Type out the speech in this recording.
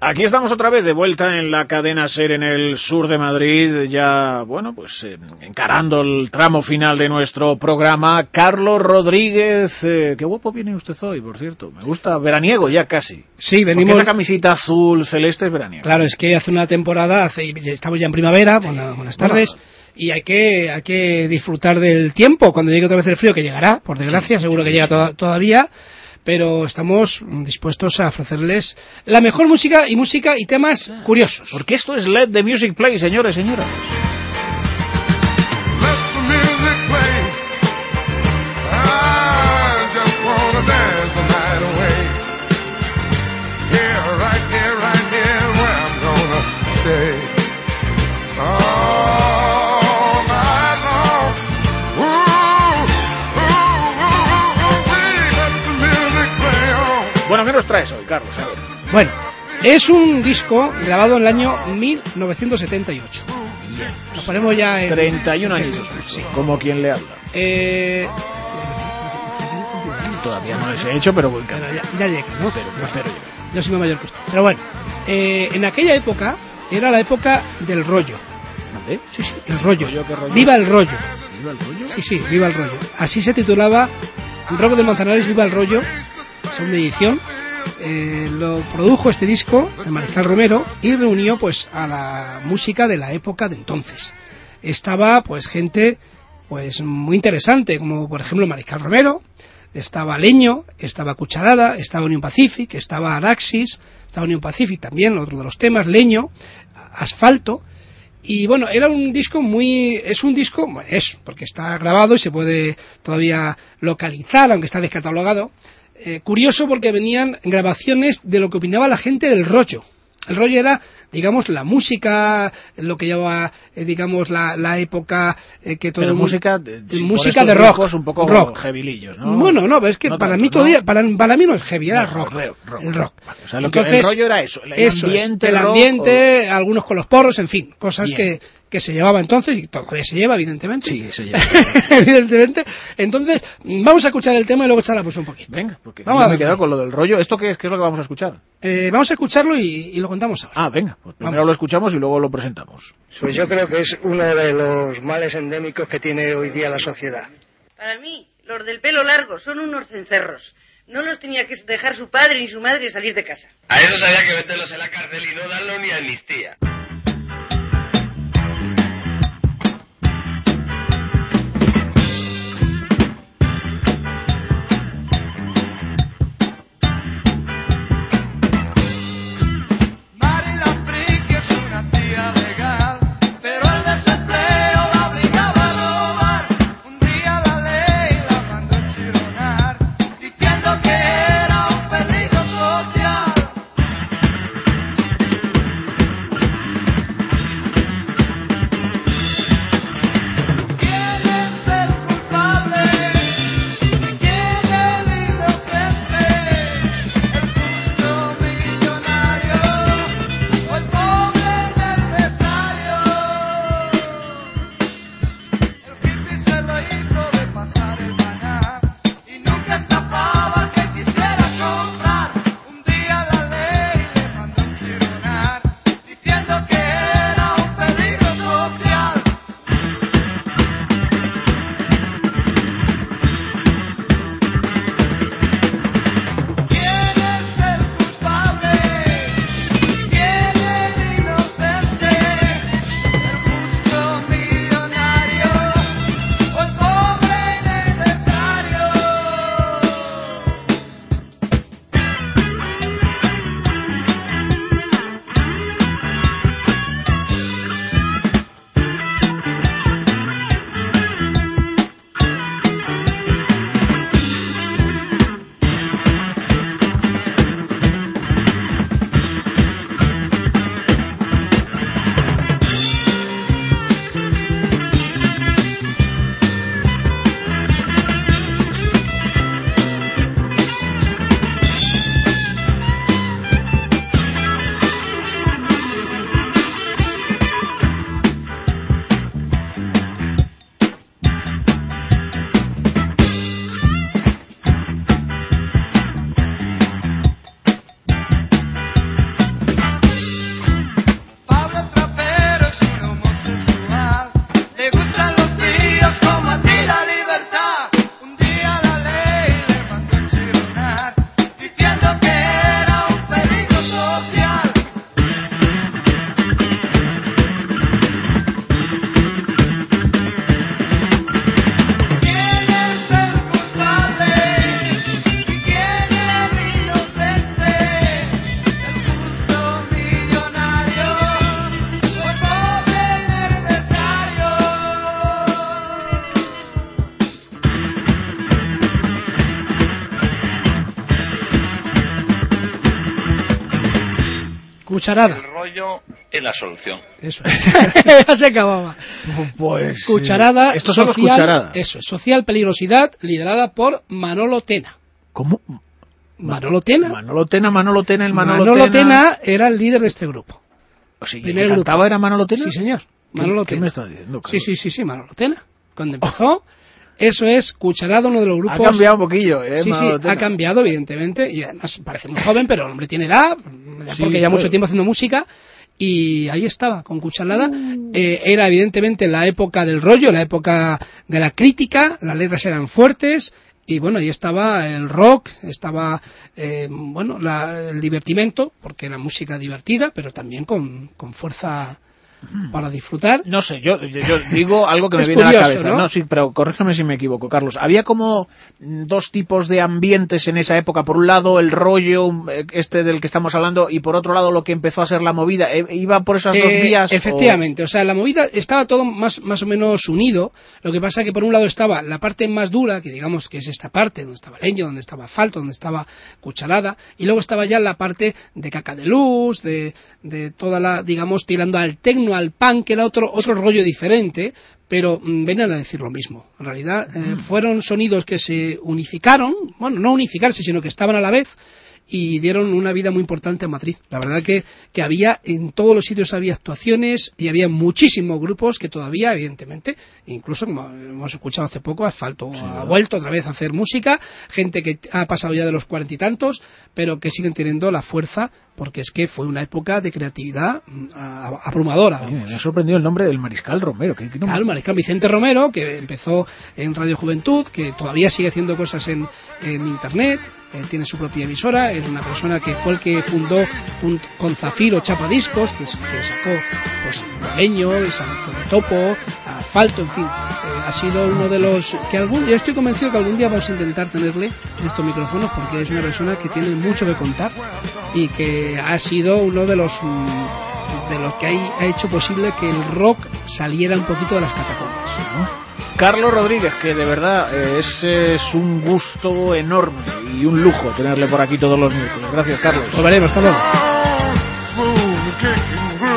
Aquí estamos otra vez de vuelta en la cadena SER en el sur de Madrid, ya, bueno, pues encarando el tramo final de nuestro programa. Carlos Rodríguez, qué guapo viene usted hoy, por cierto, me gusta, veraniego ya casi. Sí, venimos... Porque esa camisita azul celeste es veraniego. Claro, es que hace una temporada, estamos ya en primavera, sí. Buenas tardes, bueno. Y hay que disfrutar del tiempo, cuando llegue otra vez el frío, que llegará, por desgracia, sí, seguro que llega todavía. Pero estamos dispuestos a ofrecerles la mejor música y temas curiosos. Porque esto es Let the Music Play, señores, señoras. Bueno, ¿qué nos traes hoy, Carlos? A ver. Bueno, es un disco grabado en el año 1978. Bien. Nos ponemos ya en... 31 años, sí. Como quien le habla. Todavía no les he hecho, pero bueno, ya llega, ¿no? Pero yo soy mayor que usted. Pero bueno, en aquella época, era la época del rollo. ¿Vale? Sí, el rollo. ¿Rollo? ¡Viva el rollo! ¿Viva el rollo? Sí, viva el rollo. Así se titulaba Rock del Manzanares, Viva el rollo, segunda edición. Lo produjo este disco de Mariscal Romero y reunió pues a la música de la época de entonces. Estaba pues gente pues muy interesante, como por ejemplo Mariscal Romero, estaba Leño, estaba Cucharada, estaba Union Pacific, estaba Araxis, estaba Union Pacific también, otro de los temas, Leño, Asfalto. Y bueno, era un disco porque está grabado y se puede todavía localizar, aunque está descatalogado. Curioso porque venían grabaciones de lo que opinaba la gente del rollo. El rollo era, digamos, la música, lo que llevaba, digamos, la época que todo el mundo... música de rock. Un poco heavilillos, ¿no? Bueno, no, es que no para tanto, mí todavía, ¿no? para mí no es heavy, era rock. El rock. Vale, o sea, entonces, el rollo era eso, el ambiente, algunos con los porros, en fin, cosas que se llevaba entonces, y todavía se lleva, evidentemente. Sí, se lleva. Evidentemente. Entonces, vamos a escuchar el tema y luego charlamos un poquito. Venga, porque vamos me he quedado con lo del rollo. ¿Esto qué es lo que vamos a escuchar? Vamos a escucharlo y lo contamos ahora. Ah, venga, pues primero lo escuchamos y luego lo presentamos. Pues yo creo que es uno de los males endémicos que tiene hoy día la sociedad. Para mí, los del pelo largo son unos cencerros. No los tenía que dejar su padre ni su madre salir de casa. A esos había que meterlos en la cárcel y no darlo ni amnistía. Cucharada. El rollo es la solución. Eso es. Ya se acababa. Pues Cucharada. estos son los social, Cucharadas. Eso, Social Peligrosidad, liderada por Manolo Tena. ¿Cómo? Manolo Tena. Manolo Tena, el Manolo Tena era el líder de este grupo. O sea, Primer ¿el que cantaba grupo. era Manolo Tena? Sí, señor. Manolo ¿Qué Tena. me estás diciendo, Carlos? Sí, Manolo Tena. Cuando empezó, eso es Cucharada, uno de los grupos... Ha cambiado un poquillo, Sí, Manolo Tena. ha cambiado, evidentemente, y además parece muy joven, pero el hombre tiene edad, Sí, porque ya claro. mucho tiempo haciendo música, y ahí estaba, con Cucharada. Era evidentemente la época del rollo, la época de la crítica, las letras eran fuertes, y bueno, ahí estaba el rock, estaba el divertimento, porque era música divertida, pero también con fuerza para disfrutar. No sé, yo digo algo que me Es viene a la curioso, cabeza. ¿no? Sí, pero corrígeme si me equivoco, Carlos. Había como dos tipos de ambientes en esa época. Por un lado, el rollo este del que estamos hablando, y por otro lado, lo que empezó a ser la movida. ¿Iba por esas dos vías? Efectivamente, o sea, la movida estaba todo más o menos unido. Lo que pasa que por un lado estaba la parte más dura, que digamos que es esta parte, donde estaba Leño, donde estaba Asfalto, donde estaba Cucharada, y luego estaba ya la parte de Caca de Luz, de toda la, digamos, tirando al tecno, al punk, que era otro rollo diferente, pero venían a decir lo mismo. En realidad fueron sonidos que se unificaron, bueno, no unificarse, sino que estaban a la vez, y dieron una vida muy importante a Madrid. La verdad que había, en todos los sitios había actuaciones, y había muchísimos grupos que todavía, evidentemente, incluso como hemos escuchado hace poco, Asfalto ha vuelto otra vez a hacer música, gente que ha pasado ya de los 40 y tantos, pero que siguen teniendo la fuerza, porque es que fue una época de creatividad abrumadora. Me ha sorprendido el nombre del Mariscal Romero. ¿Qué nombre? Claro, el Mariscal Vicente Romero, que empezó en Radio Juventud, que todavía sigue haciendo cosas en Internet, tiene su propia emisora, es una persona que fue el que fundó con Zafiro Chapadiscos, que sacó pues Leño, Topo, Asfalto, en fin. Ha sido uno de los que yo estoy convencido que algún día vamos a intentar tenerle en estos micrófonos, porque es una persona que tiene mucho que contar y que ha sido uno de los que ha hecho posible que el rock saliera un poquito de las catacumbas. Carlos Rodríguez, que de verdad es un gusto enorme y un lujo tenerle por aquí todos los miércoles. Gracias, Carlos. Nos veremos, hasta luego.